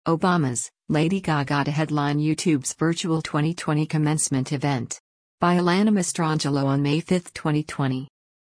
Obama's Lady Gaga to headline YouTube's virtual 2020 commencement event. By Alana Mastrangelo on May 5, 2020.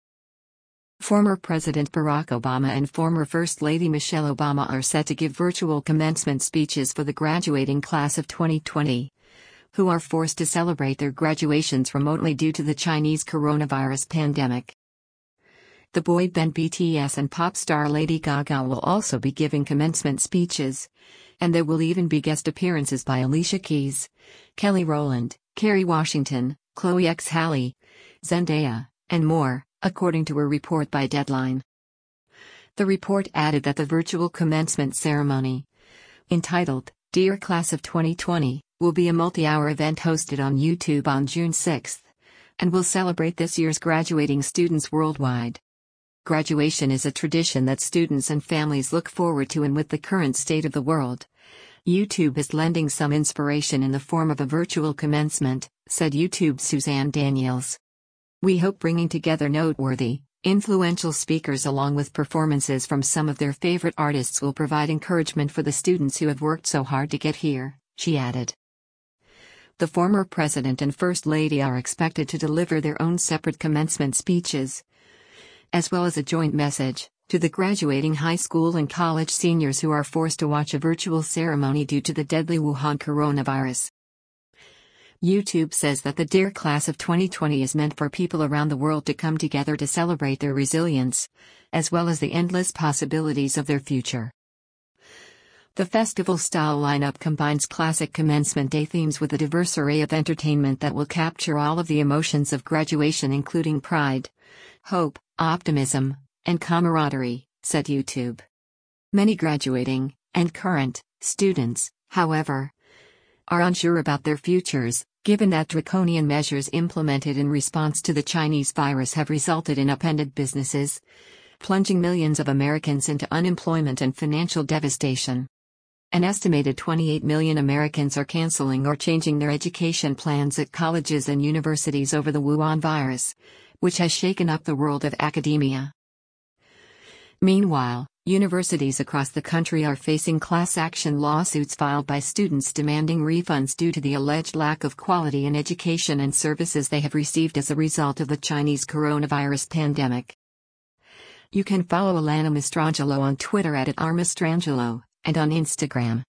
Former President Barack Obama and former First Lady Michelle Obama are set to give virtual commencement speeches for the graduating class of 2020, who are forced to celebrate their graduations remotely due to the Chinese coronavirus pandemic. The boy band BTS and pop star Lady Gaga will also be giving commencement speeches, and there will even be guest appearances by Alicia Keys, Kelly Rowland, Kerry Washington, Chloe X Halle, Zendaya, and more, according to a report by Deadline. The report added that the virtual commencement ceremony, entitled Dear Class of 2020, will be a multi-hour event hosted on YouTube on June 6, and will celebrate this year's graduating students worldwide. Graduation is a tradition that students and families look forward to, and with the current state of the world, YouTube is lending some inspiration in the form of a virtual commencement, said YouTube's Suzanne Daniels. We hope bringing together noteworthy, influential speakers along with performances from some of their favorite artists will provide encouragement for the students who have worked so hard to get here, she added. The former president and first lady are expected to deliver their own separate commencement speeches, as well as a joint message to the graduating high school and college seniors who are forced to watch a virtual ceremony due to the deadly Wuhan coronavirus. YouTube says that the Dear Class of 2020 is meant for people around the world to come together to celebrate their resilience, as well as the endless possibilities of their future. The festival-style lineup combines classic commencement day themes with a diverse array of entertainment that will capture all of the emotions of graduation, including pride, hope, optimism, and camaraderie, said YouTube. Many graduating, and current, students, however, are unsure about their futures, given that draconian measures implemented in response to the Chinese virus have resulted in upended businesses, plunging millions of Americans into unemployment and financial devastation. An estimated 28 million Americans are canceling or changing their education plans at colleges and universities over the Wuhan virus, which has shaken up the world of academia. Meanwhile, universities across the country are facing class action lawsuits filed by students demanding refunds due to the alleged lack of quality in education and services they have received as a result of the Chinese coronavirus pandemic. You can follow Alana Mastrangelo on Twitter @RMastrangelo, and on Instagram